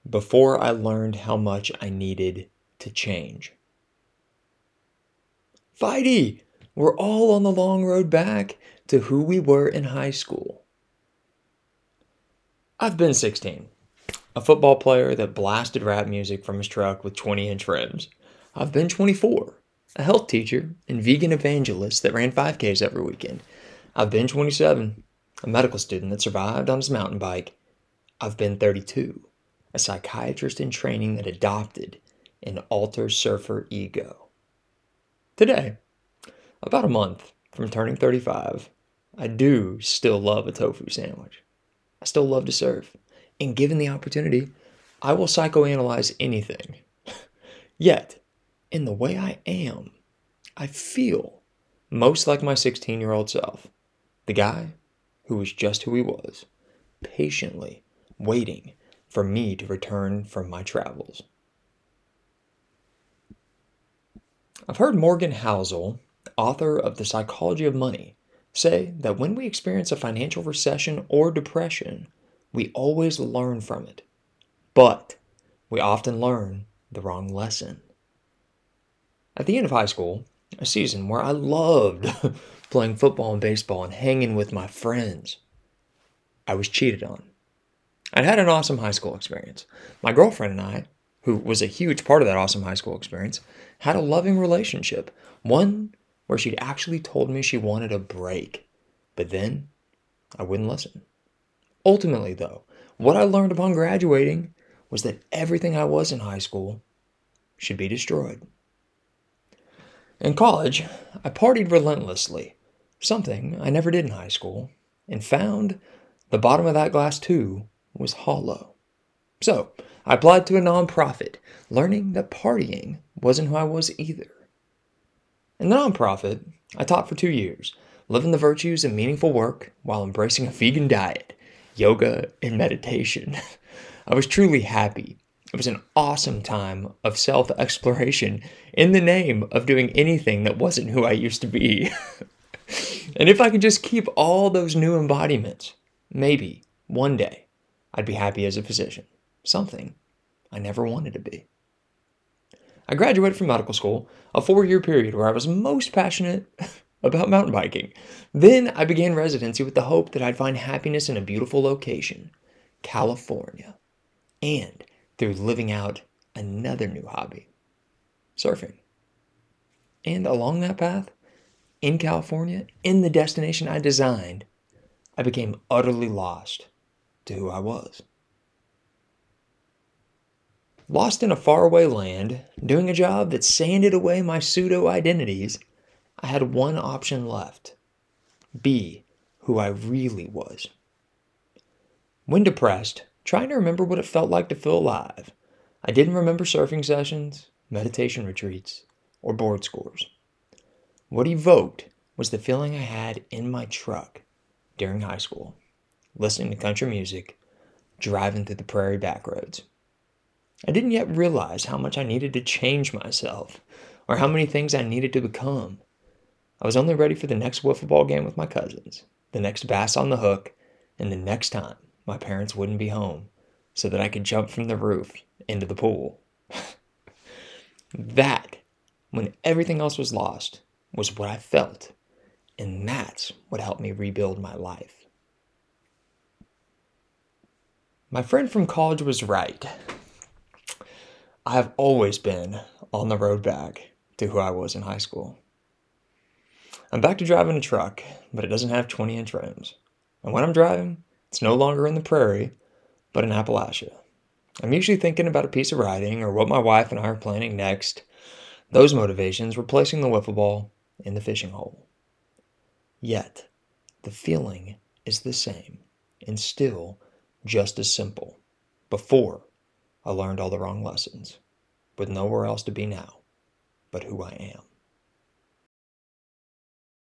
before I learned how much I needed to change. Fighty! We're all on the long road back to who we were in high school. I've been 16, a football player that blasted rap music from his truck with 20-inch rims. I've been 24, a health teacher and vegan evangelist that ran 5Ks every weekend. I've been 27, a medical student that survived on his mountain bike. I've been 32, a psychiatrist in training that adopted an alter surfer ego. Today, about a month from turning 35, I do still love a tofu sandwich. I still love to surf. And given the opportunity, I will psychoanalyze anything. Yet, in the way I am, I feel most like my 16-year-old self. The guy who was just who he was, patiently waiting for me to return from my travels. I've heard Morgan Housel, author of The Psychology of Money, say that when we experience a financial recession or depression, we always learn from it. But we often learn the wrong lesson. At the end of high school, a season where I loved playing football and baseball and hanging with my friends, I was cheated on. I'd had an awesome high school experience. My girlfriend and I, who was a huge part of that awesome high school experience, had a loving relationship. One where she'd actually told me she wanted a break. But then, I wouldn't listen. Ultimately, though, what I learned upon graduating was that everything I was in high school should be destroyed. In college, I partied relentlessly, something I never did in high school, and found the bottom of that glass too was hollow. So, I applied to a nonprofit, learning that partying wasn't who I was either. In the nonprofit, I taught for 2 years, living the virtues of meaningful work while embracing a vegan diet, yoga, and meditation. I was truly happy. It was an awesome time of self-exploration in the name of doing anything that wasn't who I used to be. And if I could just keep all those new embodiments, maybe one day I'd be happy as a physician, something I never wanted to be. I graduated from medical school, a 4-year period where I was most passionate about mountain biking. Then I began residency with the hope that I'd find happiness in a beautiful location, California, and through living out another new hobby, surfing. And along that path, in California, in the destination I designed, I became utterly lost to who I was. Lost in a faraway land, doing a job that sanded away my pseudo-identities, I had one option left: be who I really was. When depressed, trying to remember what it felt like to feel alive, I didn't remember surfing sessions, meditation retreats, or board scores. What evoked was the feeling I had in my truck during high school, listening to country music, driving through the prairie backroads. I didn't yet realize how much I needed to change myself, or how many things I needed to become. I was only ready for the next wiffle ball game with my cousins, the next bass on the hook, and the next time my parents wouldn't be home so that I could jump from the roof into the pool. That, when everything else was lost, was what I felt, and that's what helped me rebuild my life. My friend from college was right. I have always been on the road back to who I was in high school. I'm back to driving a truck, but it doesn't have 20-inch rims. And when I'm driving, it's no longer in the prairie, but in Appalachia. I'm usually thinking about a piece of writing or what my wife and I are planning next. Those motivations replacing the wiffle ball in the fishing hole. Yet, the feeling is the same and still just as simple. Before I learned all the wrong lessons, with nowhere else to be now but who I am.